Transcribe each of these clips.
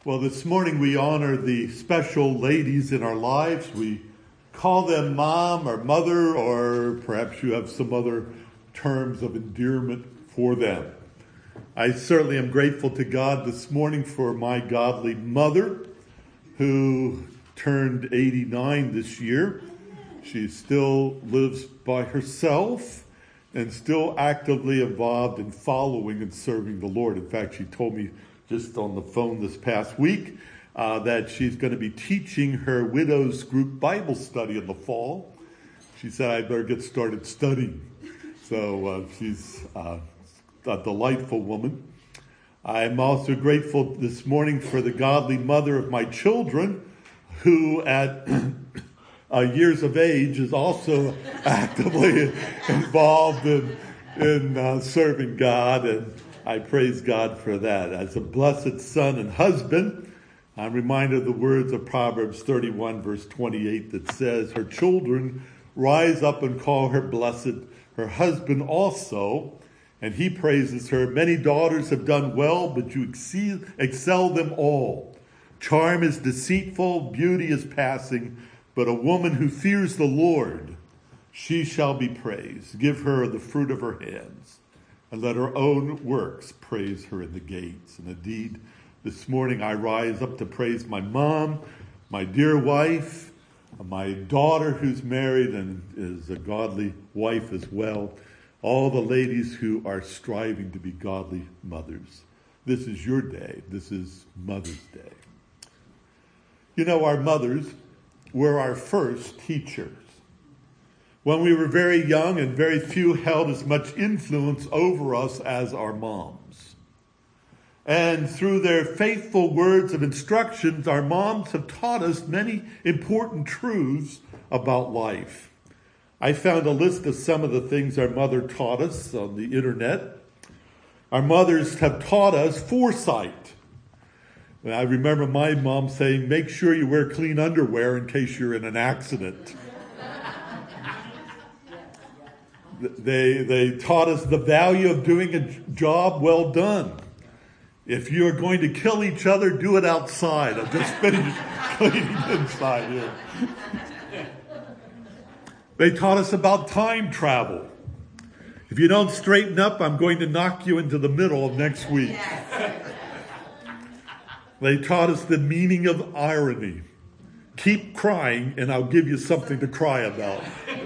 Well, this morning we honor the special ladies in our lives. We call them mom or mother, or perhaps you have some other terms of endearment for them. I certainly am grateful to God this morning for my godly mother, who turned 89 this year. She still lives by herself and still actively involved in following and serving the Lord. In fact, she told me just on the phone this past week that she's going to be teaching her widows group Bible study in the fall. She said, I better get started studying. So she's a delightful woman. I'm also grateful this morning for the godly mother of my children, who at years of age is also actively involved in serving God, and I praise God for that. As a blessed son and husband, I'm reminded of the words of Proverbs 31, verse 28, that says, her children rise up and call her blessed, her husband also, and he praises her. Many daughters have done well, but you excel them all. Charm is deceitful, beauty is passing, but a woman who fears the Lord, she shall be praised. Give her the fruit of her hands, and let her own works praise her in the gates. And indeed, this morning I rise up to praise my mom, my dear wife, my daughter who's married and is a godly wife as well, all the ladies who are striving to be godly mothers. This is your day. This is Mother's Day. You know, our mothers were our first teachers. When we were very young, and very few held as much influence over us as our moms. And through their faithful words of instructions, our moms have taught us many important truths about life. I found a list of some of the things our mother taught us on the internet. Our mothers have taught us foresight. I remember my mom saying, make sure you wear clean underwear in case you're in an accident. They taught us the value of doing a job well done. If you're going to kill each other, do it outside. I'm just finished cleaning inside here. They taught us about time travel. If you don't straighten up, I'm going to knock you into the middle of next week. They taught us the meaning of irony. Keep crying and I'll give you something to cry about.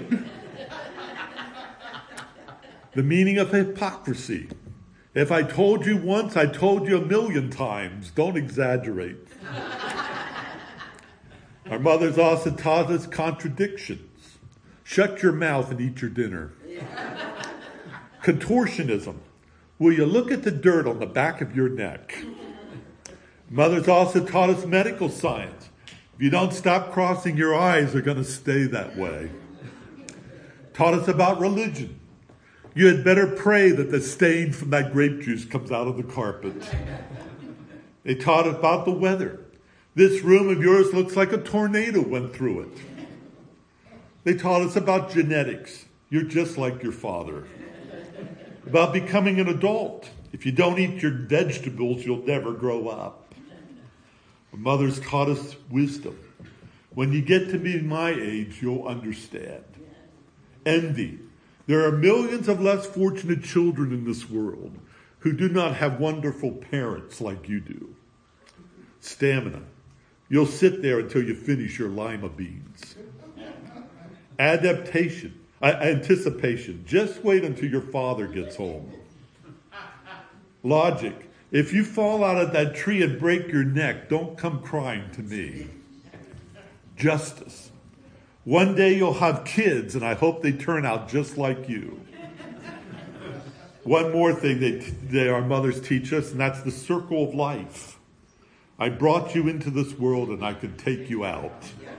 The meaning of hypocrisy. If I told you once, I told you 1,000,000 times. Don't exaggerate. Our mothers also taught us contradictions. Shut your mouth and eat your dinner. Contortionism. Will you look at the dirt on the back of your neck? Mothers also taught us medical science. If you don't stop crossing your eyes, they're going to stay that way. Taught us about religion. You had better pray that the stain from that grape juice comes out of the carpet. They taught us about the weather. This room of yours looks like a tornado went through it. They taught us about genetics. You're just like your father. About becoming an adult. If you don't eat your vegetables, you'll never grow up. Our mothers taught us wisdom. When you get to be my age, you'll understand. Envy. There are millions of less fortunate children in this world who do not have wonderful parents like you do. Stamina. You'll sit there until you finish your lima beans. Anticipation. Just wait until your father gets home. Logic. If you fall out of that tree and break your neck, don't come crying to me. Justice. One day you'll have kids, and I hope they turn out just like you. One more thing our mothers teach us, and that's the circle of life. I brought you into this world, and I could take you out.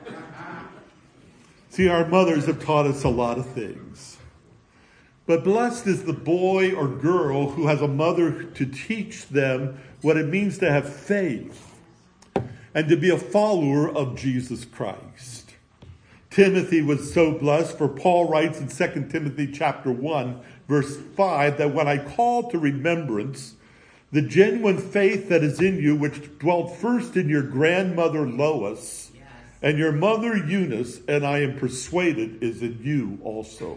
See, our mothers have taught us a lot of things. But blessed is the boy or girl who has a mother to teach them what it means to have faith and to be a follower of Jesus Christ. Timothy was so blessed, for Paul writes in 2 Timothy chapter 1, verse 5, that when I call to remembrance The genuine faith that is in you, which dwelt first in your grandmother Lois and your mother Eunice, and I am persuaded is in you also.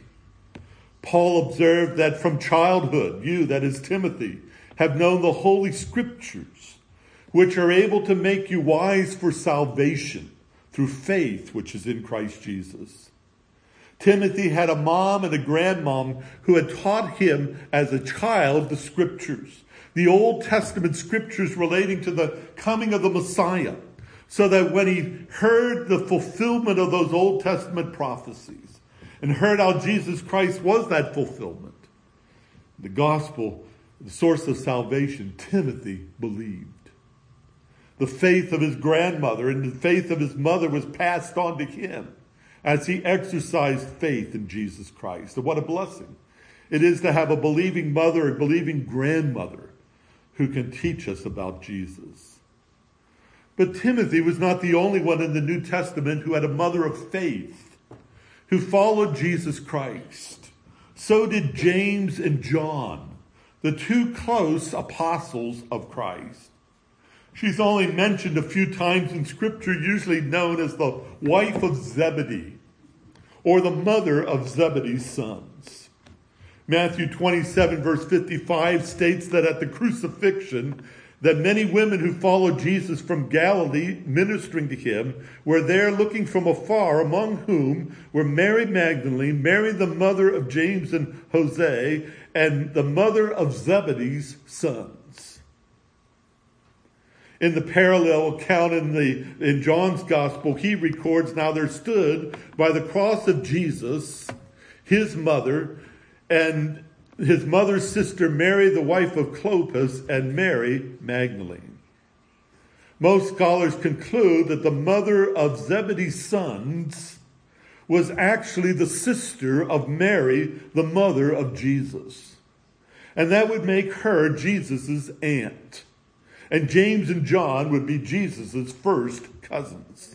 Paul observed that from childhood, you, that is Timothy, have known the Holy Scriptures, which are able to make you wise for salvation through faith which is in Christ Jesus. Timothy had a mom and a grandmom who had taught him as a child the Scriptures, the Old Testament Scriptures relating to the coming of the Messiah, so that when he heard the fulfillment of those Old Testament prophecies and heard how Jesus Christ was that fulfillment, the gospel, the source of salvation, Timothy believed. The faith of his grandmother and the faith of his mother was passed on to him as he exercised faith in Jesus Christ. And what a blessing it is to have a believing mother and believing grandmother who can teach us about Jesus. But Timothy was not the only one in the New Testament who had a mother of faith, who followed Jesus Christ. So did James and John, the two close apostles of Christ. She's only mentioned a few times in Scripture, usually known as the wife of Zebedee, or the mother of Zebedee's sons. Matthew 27, verse 55 states that at the crucifixion, that many women who followed Jesus from Galilee, ministering to him, were there looking from afar, among whom were Mary Magdalene, Mary the mother of James and Jose, and the mother of Zebedee's sons. In the parallel account in John's gospel, he records, now there stood by the cross of Jesus, his mother, and his mother's sister Mary, the wife of Clopas, and Mary Magdalene. Most scholars conclude that the mother of Zebedee's sons was actually the sister of Mary, the mother of Jesus. And that would make her Jesus' aunt. And James and John would be Jesus' first cousins.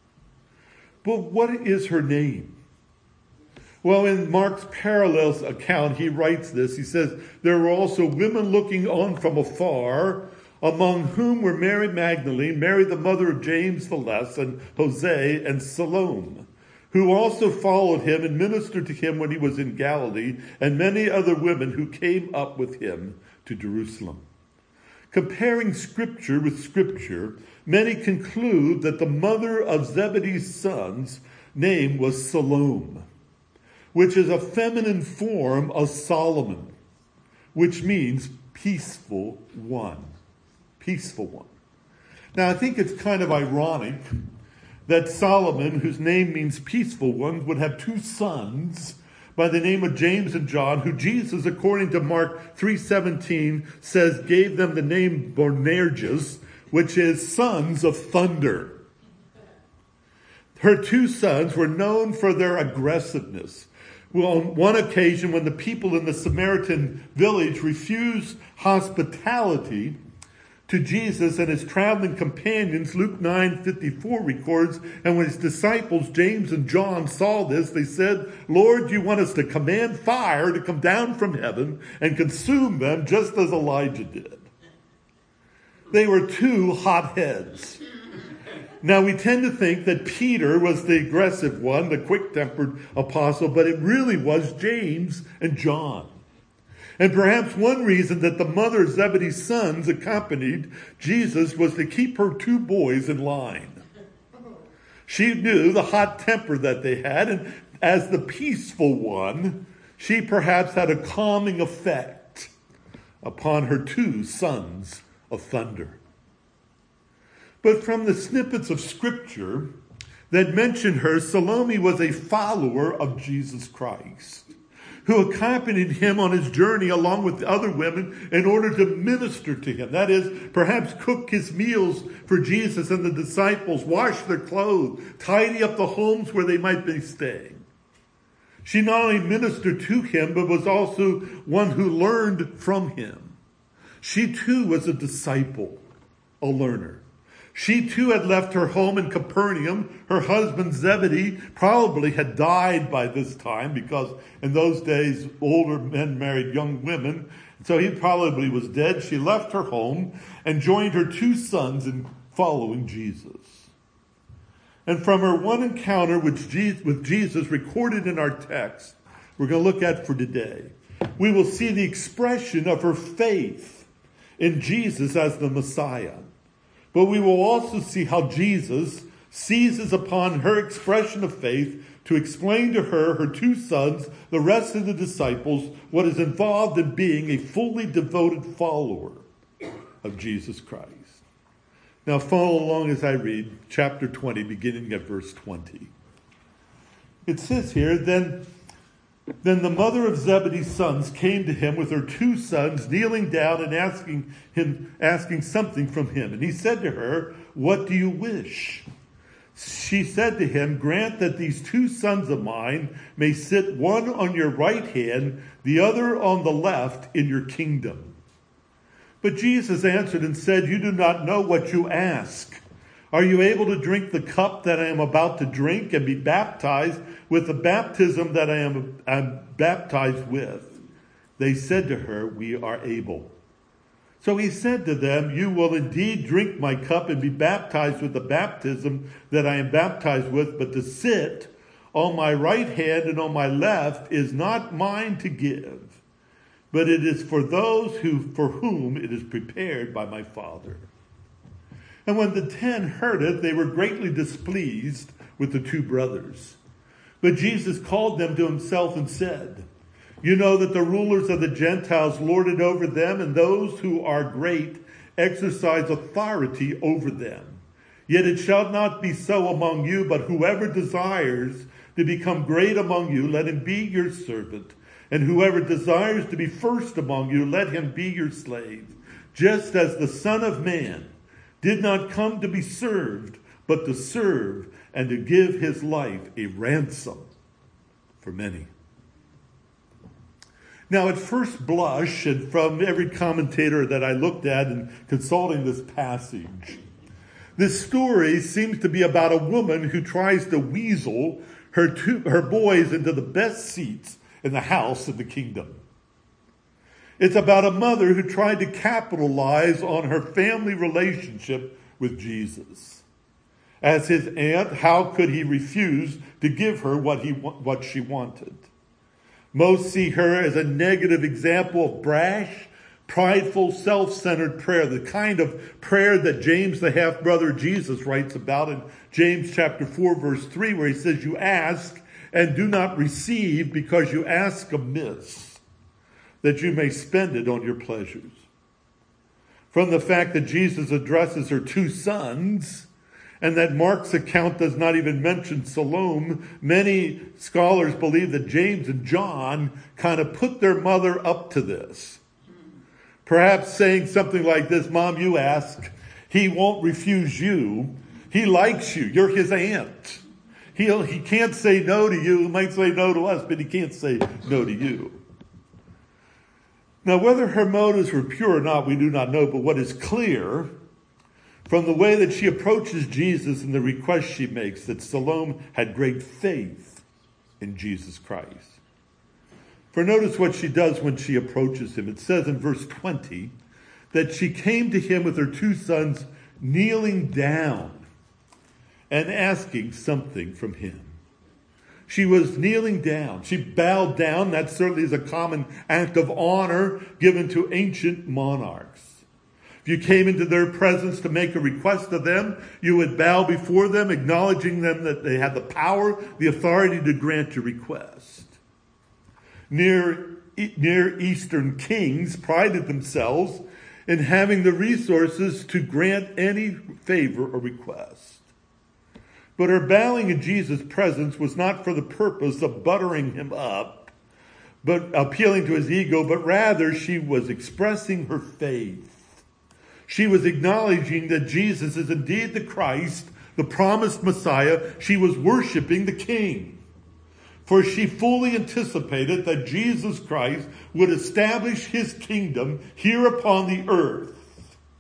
But what is her name? Well, in Mark's parallels account, he writes this. He says, there were also women looking on from afar, among whom were Mary Magdalene, Mary the mother of James the Less, and Jose, and Salome, who also followed him and ministered to him when he was in Galilee, and many other women who came up with him to Jerusalem. Comparing Scripture with Scripture, many conclude that the mother of Zebedee's sons' name was Salome, which is a feminine form of Solomon, which means peaceful one. Peaceful one. Now, I think it's kind of ironic that Solomon, whose name means peaceful one, would have two sons by the name of James and John, who Jesus, according to Mark 3:17, says gave them the name Boanerges, which is sons of thunder. Her two sons were known for their aggressiveness. Well, on one occasion, when the people in the Samaritan village refused hospitality to Jesus and his traveling companions, Luke 9:54 records, and when his disciples, James and John, saw this, they said, Lord, do you want us to command fire to come down from heaven and consume them just as Elijah did? They were two hotheads. Now, we tend to think that Peter was the aggressive one, the quick-tempered apostle, but it really was James and John. And perhaps one reason that the mother of Zebedee's sons accompanied Jesus was to keep her two boys in line. She knew the hot temper that they had, and as the peaceful one, she perhaps had a calming effect upon her two sons of thunder. But from the snippets of Scripture that mention her, Salome was a follower of Jesus Christ, who accompanied him on his journey along with other women in order to minister to him. That is, perhaps cook his meals for Jesus and the disciples, wash their clothes, tidy up the homes where they might be staying. She not only ministered to him, but was also one who learned from him. She too was a disciple, a learner. She too had left her home in Capernaum. Her husband Zebedee probably had died by this time because in those days older men married young women. So he probably was dead. She left her home and joined her 2 sons in following Jesus. And from her one encounter with Jesus recorded in our text, we're going to look at for today, we will see the expression of her faith in Jesus as the Messiah. But we will also see how Jesus seizes upon her expression of faith to explain to her 2 sons, the rest of the disciples, what is involved in being a fully devoted follower of Jesus Christ. Now follow along as I read chapter 20, beginning at verse 20. It says here, Then the mother of Zebedee's sons came to him with her 2 sons, kneeling down and asking something from him. And he said to her, "What do you wish?" She said to him, "Grant that these 2 sons of mine may sit one on your right hand, the other on the left in your kingdom." But Jesus answered and said, "You do not know what you ask. Are you able to drink the cup that I am about to drink and be baptized with the baptism that I am baptized with?" They said to her, "We are able." So he said to them, "You will indeed drink my cup and be baptized with the baptism that I am baptized with, but to sit on my right hand and on my left is not mine to give, but it is for those for whom it is prepared by my Father." And when the 10 heard it, they were greatly displeased with the 2 brothers. But Jesus called them to himself and said, "You know that the rulers of the Gentiles lord it over them, and those who are great exercise authority over them. Yet it shall not be so among you, but whoever desires to become great among you, let him be your servant. And whoever desires to be first among you, let him be your slave. Just as the Son of Man did not come to be served, but to serve and to give his life a ransom for many." Now, at first blush, and from every commentator that I looked at in consulting this passage, this story seems to be about a woman who tries to weasel her boys into the best seats in the house of the kingdom. It's about a mother who tried to capitalize on her family relationship with Jesus. As his aunt, how could he refuse to give her what she wanted? Most see her as a negative example of brash, prideful, self-centered prayer, the kind of prayer that James, the half-brother of Jesus, writes about in James chapter 4, verse 3, where he says, "You ask and do not receive because you ask amiss, that you may spend it on your pleasures." From the fact that Jesus addresses her 2 sons, and that Mark's account does not even mention Salome, many scholars believe that James and John kind of put their mother up to this. Perhaps saying something like this, "Mom, you ask. He won't refuse you. He likes you. You're his aunt. He can't say no to you. He might say no to us, but he can't say no to you." Now, whether her motives were pure or not, we do not know. But what is clear from the way that she approaches Jesus and the request she makes, that Salome had great faith in Jesus Christ. For notice what she does when she approaches him. It says in verse 20 that she came to him with her 2 sons kneeling down and asking something from him. She was kneeling down. She bowed down. That certainly is a common act of honor given to ancient monarchs. If you came into their presence to make a request of them, you would bow before them, acknowledging them that they had the power, the authority to grant your request. Near Eastern kings prided themselves in having the resources to grant any favor or request. But her bowing in Jesus' presence was not for the purpose of buttering him up, but appealing to his ego, but rather she was expressing her faith. She was acknowledging that Jesus is indeed the Christ, the promised Messiah. She was worshiping the King. For she fully anticipated that Jesus Christ would establish his kingdom here upon the earth.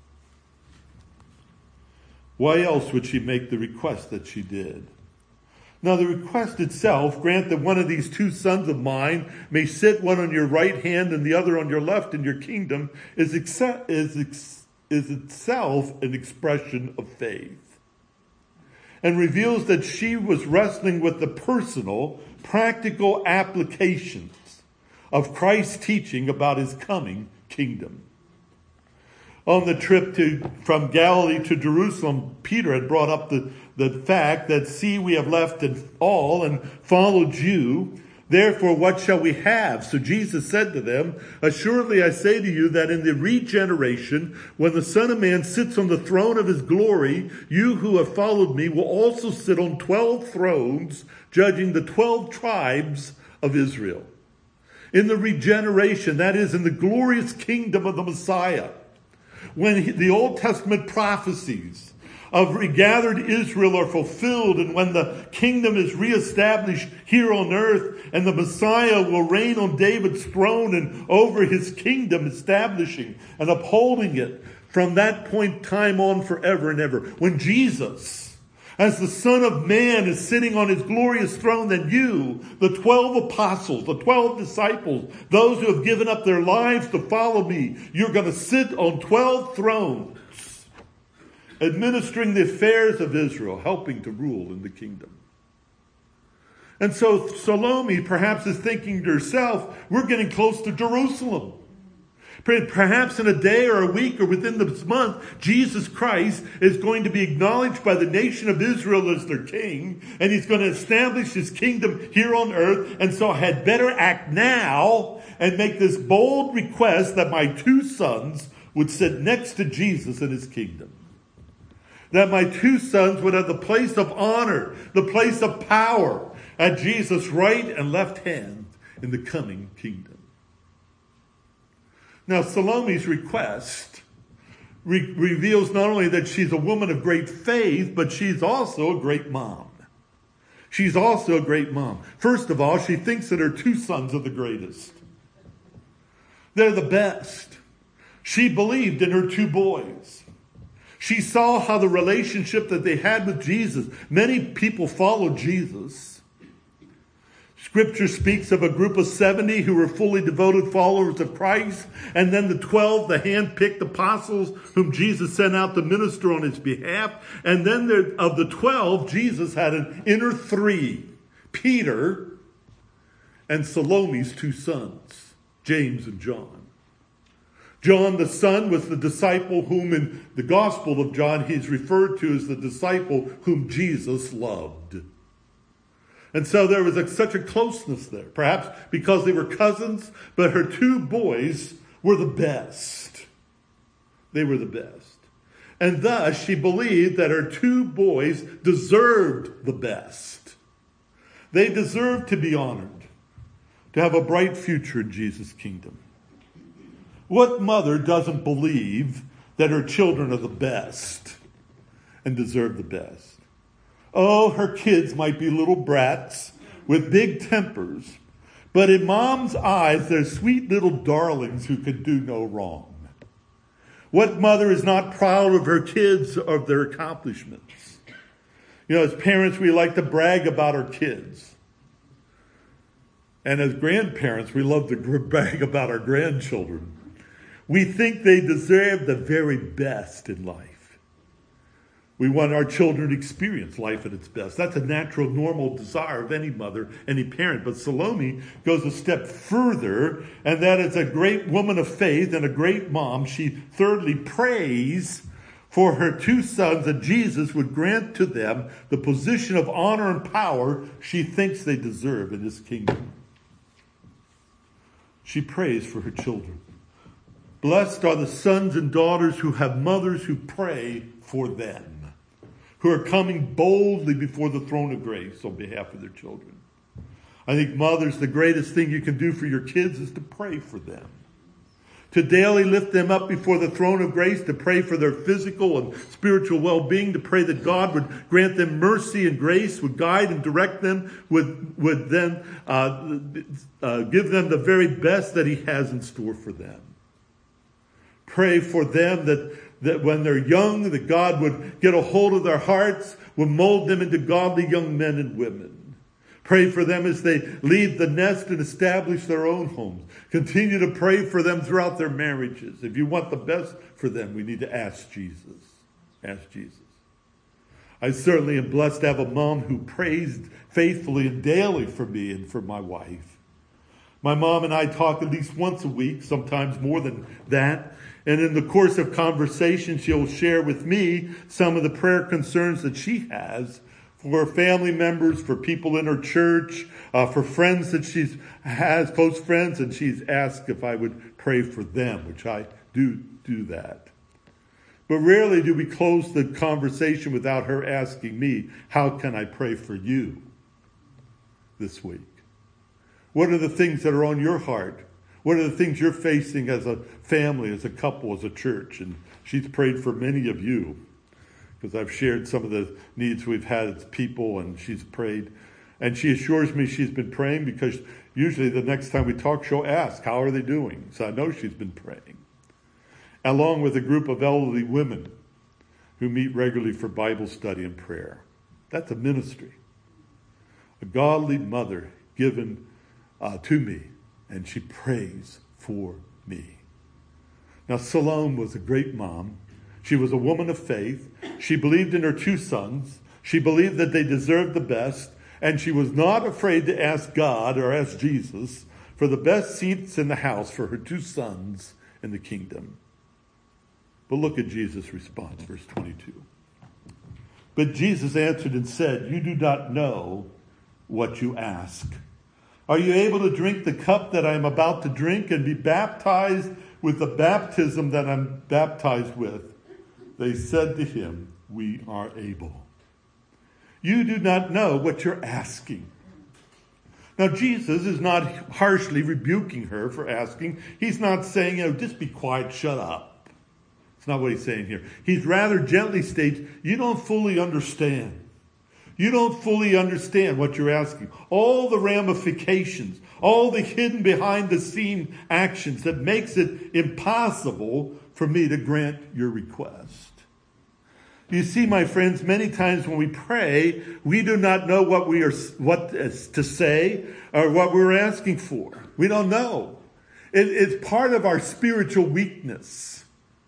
Why else would she make the request that she did? Now the request itself, grant that one of these two sons of mine may sit one on your right hand and the other on your left in your kingdom, is itself an expression of faith, and reveals that she was wrestling with the personal, practical applications of Christ's teaching about his coming kingdom. On the trip from Galilee to Jerusalem, Peter had brought up the fact that, see, we have left it all and followed you. Therefore, what shall we have? So Jesus said to them, assuredly I say to you that in the regeneration, when the Son of Man sits on the throne of his glory, you who have followed me will also sit on 12 thrones, judging the 12 tribes of Israel. In the regeneration, that is, in the glorious kingdom of the Messiah, when the Old Testament prophecies of regathered Israel are fulfilled, and when the kingdom is reestablished here on earth, and the Messiah will reign on David's throne and over his kingdom, establishing and upholding it from that point in time on forever and ever. When Jesus, as the Son of Man, is sitting on his glorious throne, then you, the 12 apostles, the 12 disciples, those who have given up their lives to follow me, you're going to sit on 12 thrones, administering the affairs of Israel, helping to rule in the kingdom. And so Salome perhaps is thinking to herself, we're getting close to Jerusalem. Perhaps in a day or a week or within this month, Jesus Christ is going to be acknowledged by the nation of Israel as their king, and he's going to establish his kingdom here on earth. And so I had better act now and make this bold request that my two sons would sit next to Jesus in his kingdom. That my two sons would have the place of honor, the place of power at Jesus' right and left hand in the coming kingdom. Now, Salome's request reveals not only that she's a woman of great faith, but she's also a great mom. She's also a great mom. First of all, she thinks that her two sons are the greatest. They're the best. She believed in her two boys. She saw how the relationship that they had with Jesus. Many people followed Jesus. Scripture speaks of a group of 70 who were fully devoted followers of Christ, and then the 12, the hand-picked apostles whom Jesus sent out to minister on his behalf. And then of the 12, Jesus had an inner three, Peter and Salome's two sons, James and John. John the son was the disciple whom in the Gospel of John he's referred to as the disciple whom Jesus loved. And so there was such a closeness there, perhaps because they were cousins, but her two boys were the best. They were the best. And thus she believed that her two boys deserved the best. They deserved to be honored, to have a bright future in Jesus' kingdom. What mother doesn't believe that her children are the best and deserve the best? Oh, her kids might be little brats with big tempers, but in mom's eyes, they're sweet little darlings who can do no wrong. What mother is not proud of her kids or of their accomplishments? You know, as parents, we like to brag about our kids. And as grandparents, we love to brag about our grandchildren. We think they deserve the very best in life. We want our children to experience life at its best. That's a natural, normal desire of any mother, any parent. But Salome goes a step further, and that is a great woman of faith and a great mom. She thirdly prays for her two sons that Jesus would grant to them the position of honor and power she thinks they deserve in his kingdom. She prays for her children. Blessed are the sons and daughters who have mothers who pray for them, who are coming boldly before the throne of grace on behalf of their children. I think mothers, the greatest thing you can do for your kids is to pray for them. To daily lift them up before the throne of grace, to pray for their physical and spiritual well-being, to pray that God would grant them mercy and grace, would guide and direct them, would then give them the very best that he has in store for them. Pray for them that that when they're young, that God would get a hold of their hearts, would mold them into godly young men and women. Pray for them as they leave the nest and establish their own homes. Continue to pray for them throughout their marriages. If you want the best for them, we need to ask Jesus. Ask Jesus. I certainly am blessed to have a mom who prays faithfully and daily for me and for my wife. My mom and I talk at least once a week, sometimes more than that. And in the course of conversation, she'll share with me some of the prayer concerns that she has for family members, for people in her church, for friends that she has, close friends, and she's asked if I would pray for them, which I do that. But rarely do we close the conversation without her asking me, how can I pray for you this week? What are the things that are on your heart? What are the things you're facing as a family, as a couple, as a church? And she's prayed for many of you, because I've shared some of the needs we've had as people, and she's prayed. And she assures me she's been praying, because usually the next time we talk, she'll ask, how are they doing? So I know she's been praying. Along with a group of elderly women who meet regularly for Bible study and prayer. That's a ministry. A godly mother given to me, and she prays for me. Now, Salome was a great mom. She was a woman of faith. She believed in her two sons. She believed that they deserved the best, and she was not afraid to ask God or ask Jesus for the best seats in the house for her two sons in the kingdom. But look at Jesus' response, verse 22. But Jesus answered and said, you do not know what you ask. Are you able to drink the cup that I am about to drink and be baptized with the baptism that I'm baptized with? They said to him, we are able. You do not know what you're asking. Now, Jesus is not harshly rebuking her for asking. He's not saying, just be quiet, shut up. It's not what he's saying here. He's rather gently states, you don't fully understand. You don't fully understand what you're asking. All the ramifications, all the hidden behind the scene actions that makes it impossible for me to grant your request. You see, my friends, many times when we pray, we do not know what to say or what we're asking for. We don't know. It's part of our spiritual weakness.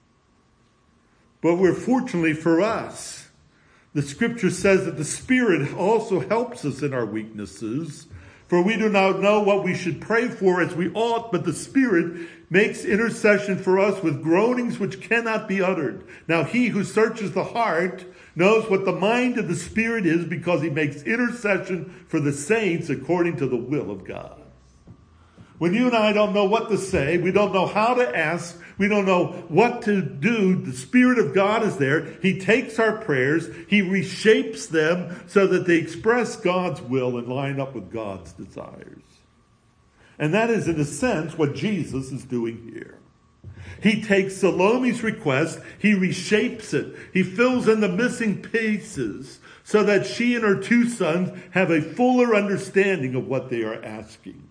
But fortunately for us, the scripture says that the Spirit also helps us in our weaknesses. For we do not know what we should pray for as we ought, but the Spirit makes intercession for us with groanings which cannot be uttered. Now he who searches the heart knows what the mind of the Spirit is, because he makes intercession for the saints according to the will of God. When you and I don't know what to say, we don't know how to ask, we don't know what to do, the Spirit of God is there. He takes our prayers, he reshapes them so that they express God's will and line up with God's desires. And that is, in a sense, what Jesus is doing here. He takes Salome's request, he reshapes it, he fills in the missing pieces so that she and her two sons have a fuller understanding of what they are asking.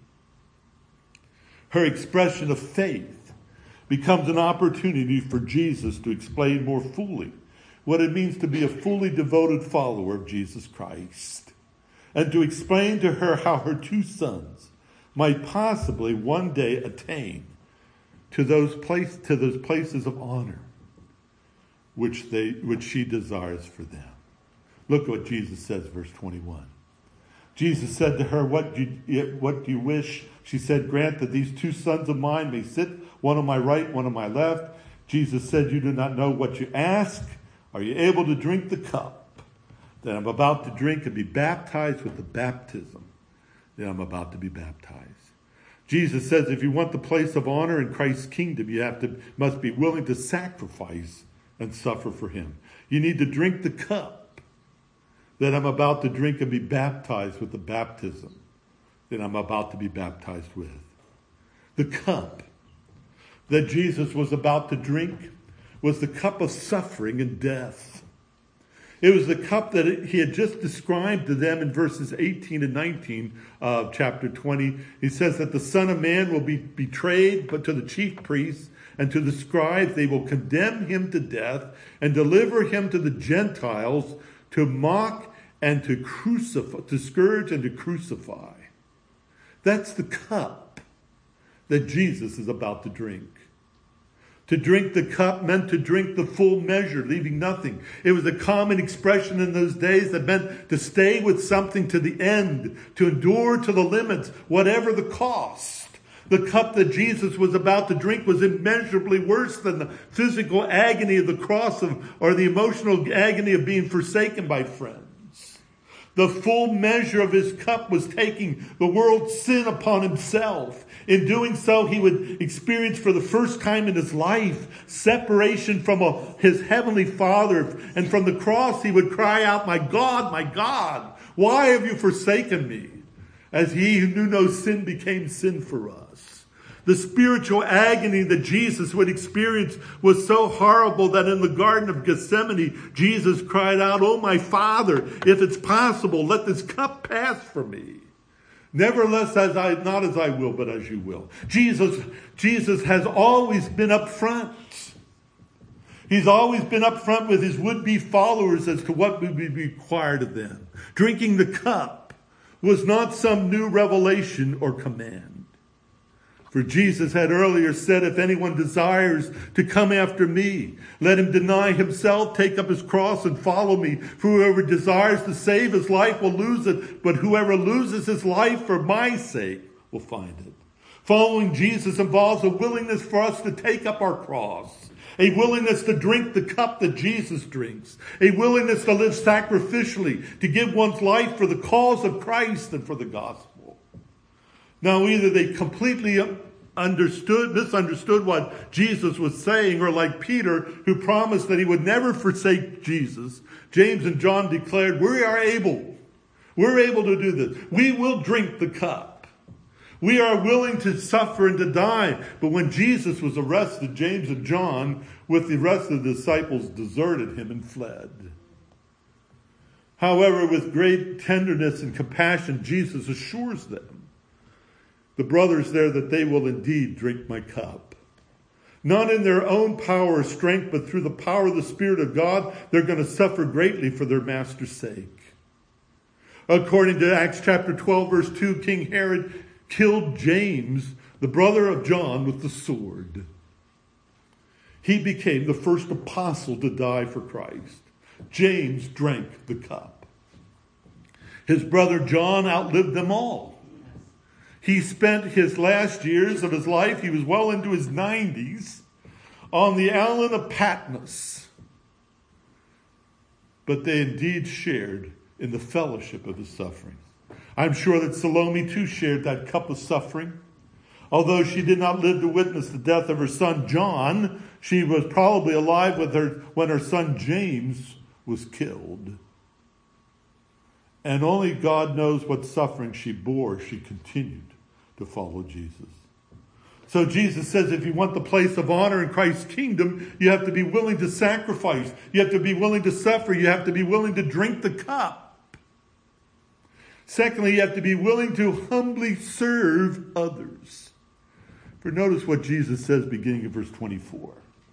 Her expression of faith becomes an opportunity for Jesus to explain more fully what it means to be a fully devoted follower of Jesus Christ, and to explain to her how her two sons might possibly one day attain to those places of honor which she desires for them. Look what Jesus says, verse 21. Jesus said to her, what do you wish? She said, grant that these two sons of mine may sit, one on my right, one on my left. Jesus said, you do not know what you ask. Are you able to drink the cup that I'm about to drink and be baptized with the baptism that I'm about to be baptized? Jesus says, if you want the place of honor in Christ's kingdom, you must be willing to sacrifice and suffer for him. You need to drink the cup that I'm about to drink and be baptized with the baptism that I'm about to be baptized with. The cup that Jesus was about to drink was the cup of suffering and death. It was the cup that he had just described to them in verses 18 and 19 of chapter 20. He says that the Son of Man will be betrayed but to the chief priests and to the scribes, they will condemn him to death and deliver him to the Gentiles to mock and to crucify, to scourge and to crucify. That's the cup that Jesus is about to drink. To drink the cup meant to drink the full measure, leaving nothing. It was a common expression in those days that meant to stay with something to the end, to endure to the limits, whatever the cost. The cup that Jesus was about to drink was immeasurably worse than the physical agony of the cross or the emotional agony of being forsaken by friends. The full measure of his cup was taking the world's sin upon himself. In doing so, he would experience for the first time in his life separation from his heavenly Father. And from the cross, he would cry out, my God, why have you forsaken me? As he who knew no sin became sin for us. The spiritual agony that Jesus would experience was so horrible that in the Garden of Gethsemane, Jesus cried out, oh, my Father, if it's possible, let this cup pass from me. Nevertheless, not as I will, but as you will. Jesus has always been up front. He's always been up front with his would-be followers as to what would be required of them. Drinking the cup was not some new revelation or command. For Jesus had earlier said, if anyone desires to come after me, let him deny himself, take up his cross and follow me. For whoever desires to save his life will lose it, but whoever loses his life for my sake will find it. Following Jesus involves a willingness for us to take up our cross, a willingness to drink the cup that Jesus drinks, a willingness to live sacrificially, to give one's life for the cause of Christ and for the gospel. Now, either they completely misunderstood what Jesus was saying, or like Peter, who promised that he would never forsake Jesus, James and John declared, we're able to do this. We will drink the cup. We are willing to suffer and to die. But when Jesus was arrested, James and John, with the rest of the disciples, deserted him and fled. However, with great tenderness and compassion, Jesus assures them, the brothers there, that they will indeed drink my cup. Not in their own power or strength, but through the power of the Spirit of God, they're going to suffer greatly for their master's sake. According to Acts chapter 12, verse 2, King Herod killed James, the brother of John, with the sword. He became the first apostle to die for Christ. James drank the cup. His brother John outlived them all. He spent his last years of his life, he was well into his 90s, on the island of Patmos. But they indeed shared in the fellowship of his suffering. I'm sure that Salome too shared that cup of suffering. Although she did not live to witness the death of her son John, she was probably alive with her when her son James was killed. And only God knows what suffering she bore. She continued to follow Jesus. So Jesus says, if you want the place of honor in Christ's kingdom, you have to be willing to sacrifice. You have to be willing to suffer. You have to be willing to drink the cup. Secondly, you have to be willing to humbly serve others. For notice what Jesus says beginning of verse 24.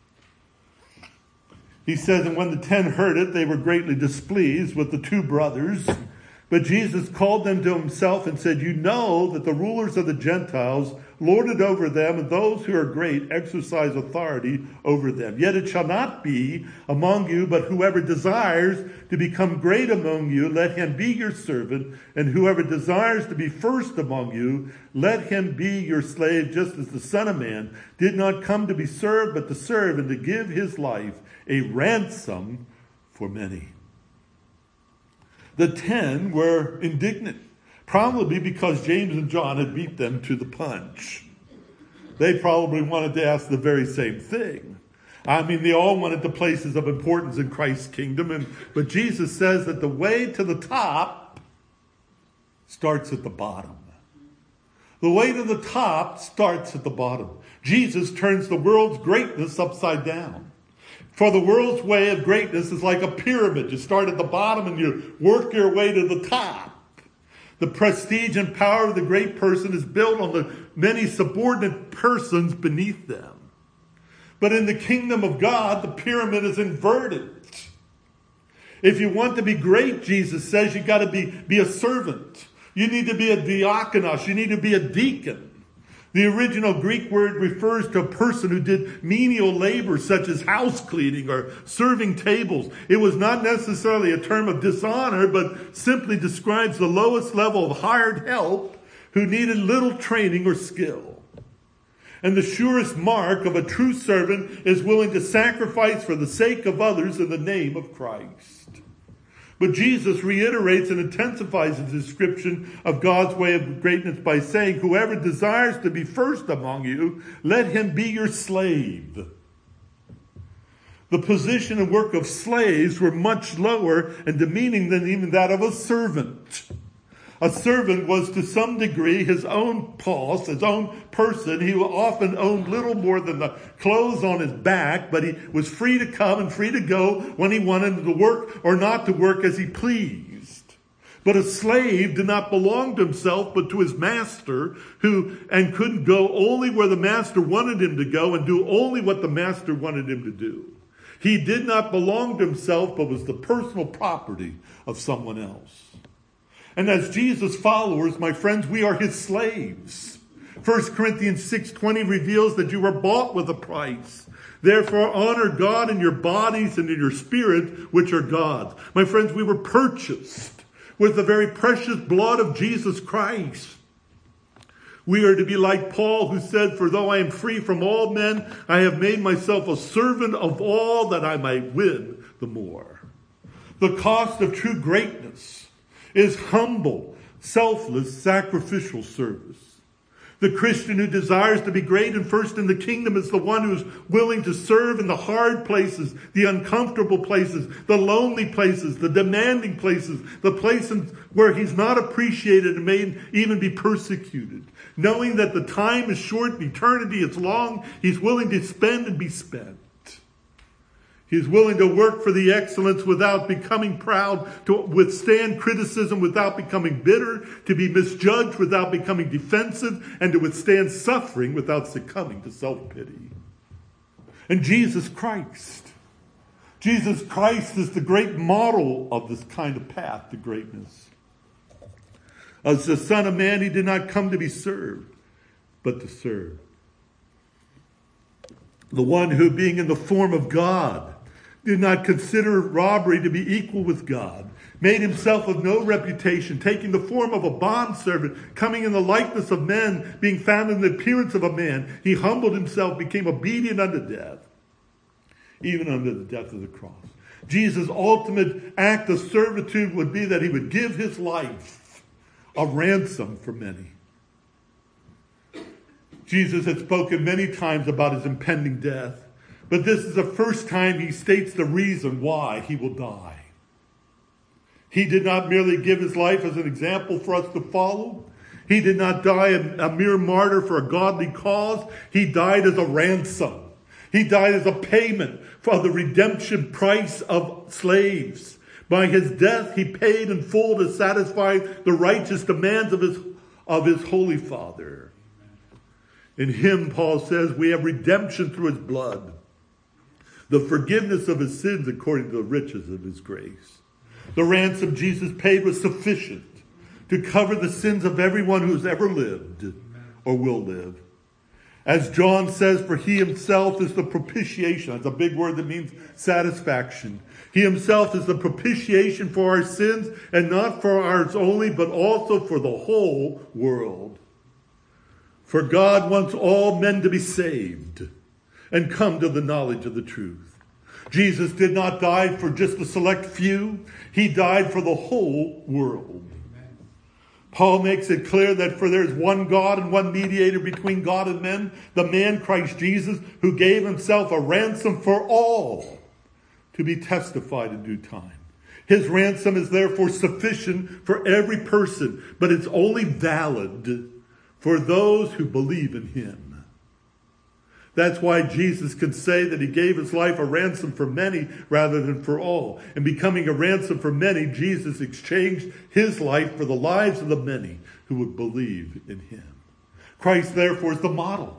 He says, and when the 10 heard it, they were greatly displeased with the two brothers. But Jesus called them to himself and said, you know that the rulers of the Gentiles lord it over them, and those who are great exercise authority over them. Yet it shall not be among you, but whoever desires to become great among you, let him be your servant. And whoever desires to be first among you, let him be your slave, just as the Son of Man did not come to be served, but to serve and to give his life a ransom for many. The 10 were indignant, probably because James and John had beat them to the punch. They probably wanted to ask the very same thing. I mean, they all wanted the places of importance in Christ's kingdom, but Jesus says that the way to the top starts at the bottom. The way to the top starts at the bottom. Jesus turns the world's greatness upside down. For the world's way of greatness is like a pyramid. You start at the bottom and you work your way to the top. The prestige and power of the great person is built on the many subordinate persons beneath them. But in the kingdom of God, the pyramid is inverted. If you want to be great, Jesus says, you got to be a servant. You need to be a diakonos. You need to be a deacon. The original Greek word refers to a person who did menial labor such as house cleaning or serving tables. It was not necessarily a term of dishonor, but simply describes the lowest level of hired help who needed little training or skill. And the surest mark of a true servant is willing to sacrifice for the sake of others in the name of Christ. But Jesus reiterates and intensifies his description of God's way of greatness by saying, whoever desires to be first among you, let him be your slave. The position and work of slaves were much lower and demeaning than even that of a servant. A servant was to some degree his own boss, his own person. He often owned little more than the clothes on his back, but he was free to come and free to go when he wanted to work or not to work as he pleased. But a slave did not belong to himself, but to his master, and couldn't go only where the master wanted him to go and do only what the master wanted him to do. He did not belong to himself, but was the personal property of someone else. And as Jesus' followers, my friends, we are his slaves. 1 Corinthians 6:20 reveals that you were bought with a price. Therefore, honor God in your bodies and in your spirit, which are God's. My friends, we were purchased with the very precious blood of Jesus Christ. We are to be like Paul, who said, for though I am free from all men, I have made myself a servant of all that I might win the more. The cost of true greatness is humble, selfless, sacrificial service. The Christian who desires to be great and first in the kingdom is the one who is willing to serve in the hard places, the uncomfortable places, the lonely places, the demanding places, the places where he's not appreciated and may even be persecuted. Knowing that the time is short and eternity is long, he's willing to spend and be spent. He's willing to work for the excellence without becoming proud, to withstand criticism without becoming bitter, to be misjudged without becoming defensive, and to withstand suffering without succumbing to self-pity. And Jesus Christ is the great model of this kind of path to greatness. As the Son of Man, he did not come to be served, but to serve. The one who, being in the form of God, did not consider robbery to be equal with God, made himself of no reputation, taking the form of a bondservant, coming in the likeness of men, being found in the appearance of a man. He humbled himself, became obedient unto death, even unto the death of the cross. Jesus' ultimate act of servitude would be that he would give his life a ransom for many. Jesus had spoken many times about his impending death. But this is the first time he states the reason why he will die. He did not merely give his life as an example for us to follow. He did not die a mere martyr for a godly cause. He died as a ransom. He died as a payment for the redemption price of slaves. By his death, he paid in full to satisfy the righteous demands of his holy Father. In him, Paul says, we have redemption through his blood, the forgiveness of his sins according to the riches of his grace. The ransom Jesus paid was sufficient to cover the sins of everyone who's ever lived or will live. As John says, for he himself is the propitiation. That's a big word that means satisfaction. He himself is the propitiation for our sins, and not for ours only, but also for the whole world. For God wants all men to be saved and come to the knowledge of the truth. Jesus did not die for just a select few. He died for the whole world. Paul makes it clear that for there is one God and one mediator between God and men, the man Christ Jesus, who gave himself a ransom for all to be testified in due time. His ransom is therefore sufficient for every person, but it's only valid for those who believe in him. That's why Jesus can say that he gave his life a ransom for many rather than for all. In becoming a ransom for many, Jesus exchanged his life for the lives of the many who would believe in him. Christ, therefore, is the model.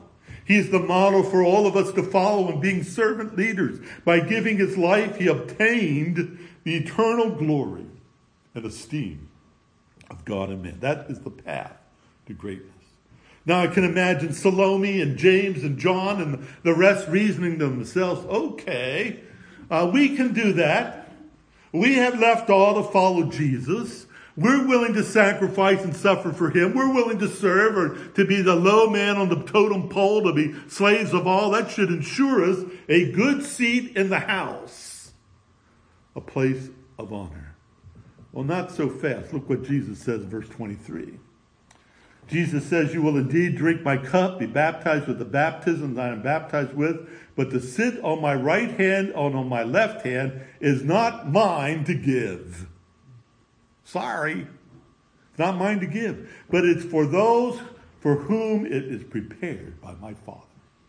He's the model for all of us to follow in being servant leaders. By giving his life, he obtained the eternal glory and esteem of God and man. That is the path to greatness. Now I can imagine Salome and James and John and the rest reasoning to themselves, okay, we can do that. We have left all to follow Jesus. We're willing to sacrifice and suffer for him. We're willing to serve or to be the low man on the totem pole, to be slaves of all. That should ensure us a good seat in the house, a place of honor. Well, not so fast. Look what Jesus says in verse 23. Jesus says, you will indeed drink my cup, be baptized with the baptism that I am baptized with, but to sit on my right hand and on my left hand is not mine to give. Sorry, it's not mine to give, but it's for those for whom it is prepared by my Father.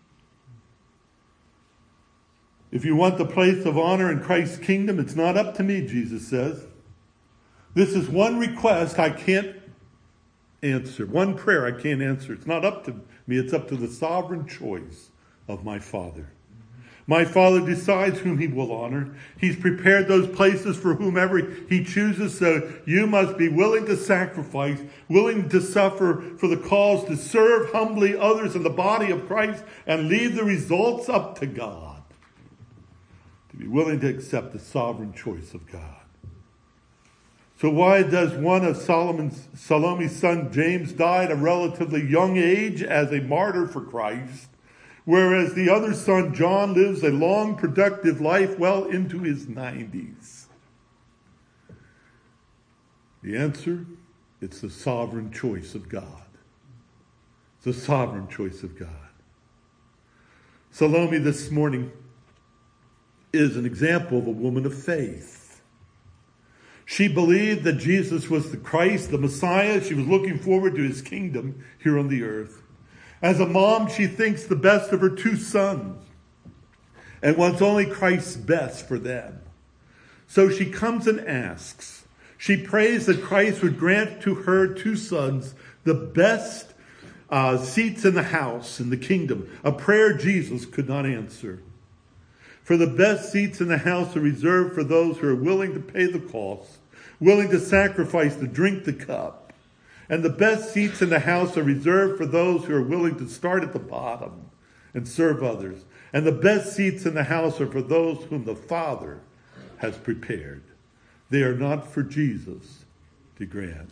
If you want the place of honor in Christ's kingdom, it's not up to me, Jesus says. This is one request I can't answer, one prayer I can't answer. It's not up to me, it's up to the sovereign choice of my Father. My Father decides whom he will honor. He's prepared those places for whomever he chooses, so you must be willing to sacrifice, willing to suffer for the cause, to serve humbly others in the body of Christ, and leave the results up to God. To be willing to accept the sovereign choice of God. So why does one of Salome's son James die at a relatively young age as a martyr for Christ, whereas the other son John lives a long, productive life well into his 90s? The answer, it's the sovereign choice of God. It's the sovereign choice of God. Salome this morning is an example of a woman of faith. She believed that Jesus was the Christ, the Messiah. She was looking forward to his kingdom here on the earth. As a mom, she thinks the best of her two sons and wants only Christ's best for them. So she comes and asks. She prays that Christ would grant to her two sons the best seats in the house, in the kingdom, a prayer Jesus could not answer. For the best seats in the house are reserved for those who are willing to pay the cost, willing to sacrifice to drink the cup. And the best seats in the house are reserved for those who are willing to start at the bottom and serve others. And the best seats in the house are for those whom the Father has prepared. They are not for Jesus to grant.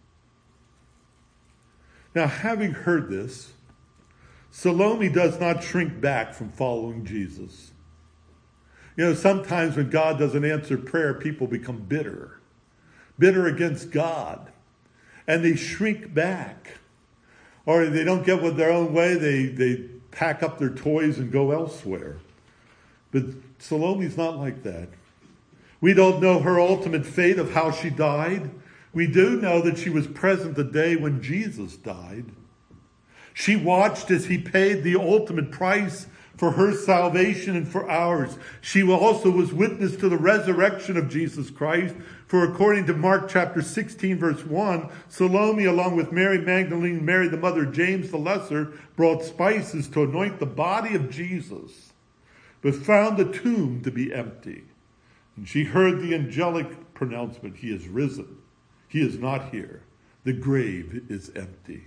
Now, having heard this, Salome does not shrink back from following Jesus. You know, sometimes when God doesn't answer prayer, people become bitter against God, and they shrink back. Or they don't get with their own way, they pack up their toys and go elsewhere. But Salome's not like that. We don't know her ultimate fate of how she died. We do know that she was present the day when Jesus died. She watched as he paid the ultimate price for her salvation and for ours. She also was witness to the resurrection of Jesus Christ. For according to Mark chapter 16, verse 1, Salome, along with Mary Magdalene, Mary the mother of James the Lesser, brought spices to anoint the body of Jesus, but found the tomb to be empty. And she heard the angelic pronouncement, he is risen. He is not here. The grave is empty.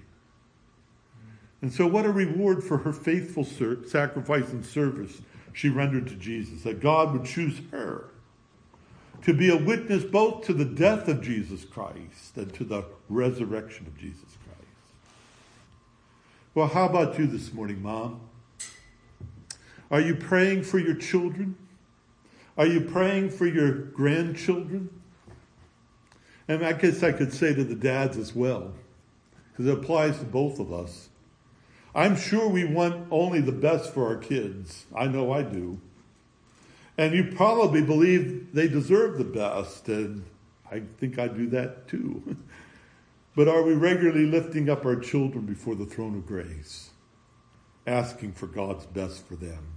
And so what a reward for her faithful sacrifice and service she rendered to Jesus, that God would choose her to be a witness both to the death of Jesus Christ and to the resurrection of Jesus Christ. Well, how about you this morning, Mom? Are you praying for your children? Are you praying for your grandchildren? And I guess I could say to the dads as well, because it applies to both of us. I'm sure we want only the best for our kids. I know I do. And you probably believe they deserve the best, and I think I do that too. But are we regularly lifting up our children before the throne of grace, asking for God's best for them?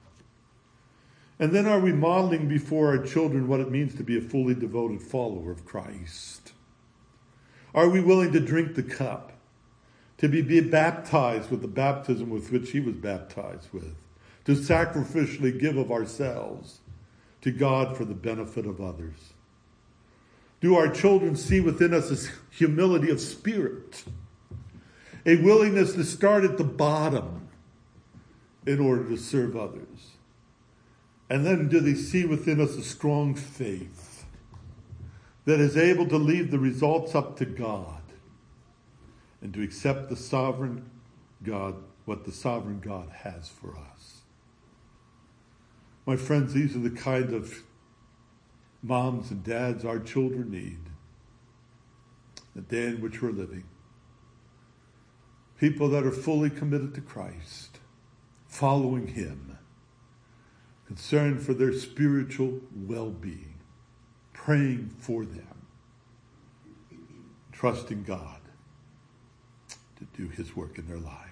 And then are we modeling before our children what it means to be a fully devoted follower of Christ? Are we willing to drink the cup, to be baptized with the baptism with which he was baptized with, to sacrificially give of ourselves to God for the benefit of others. Do our children see within us this humility of spirit, a willingness to start at the bottom in order to serve others? And then do they see within us a strong faith that is able to leave the results up to God and to accept the sovereign God, what the sovereign God has for us? My friends, these are the kind of moms and dads our children need the day in which we're living. People that are fully committed to Christ, following him, concerned for their spiritual well-being, praying for them, trusting God to do his work in their lives.